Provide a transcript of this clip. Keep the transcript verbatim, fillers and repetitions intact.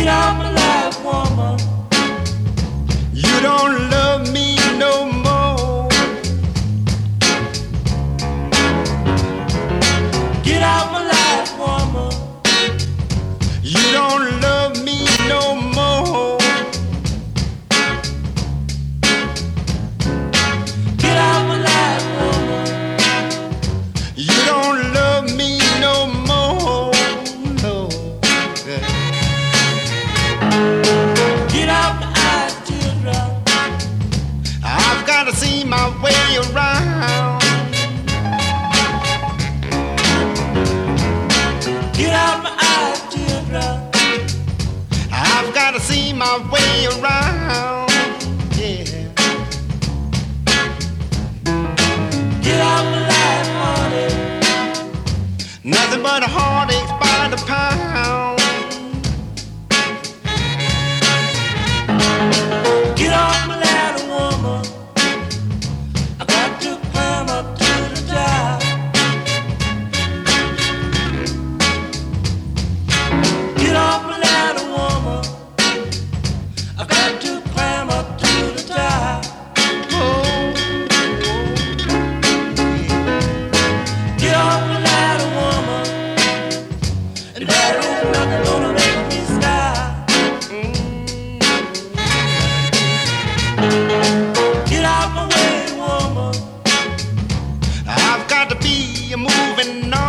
Get out my life, woman. You don't love me no more. Get out my life, woman. You don't love me no more. Get out my life, woman. You don't love me no more. No. Get out my eyes, teardrop. I've got to see my way around. Get out my eyes, teardrop. I've got to see my way around. Yeah. Get out my life, heartache. Nothing but a heartache by the pound. Get off my ladder, woman. I got to climb up to the top. Get off my ladder, woman. I got to climb up to the top. Get off my ladder, woman. And there is nothing gonna make me stop. Get out my way, woman. I've got to be moving on.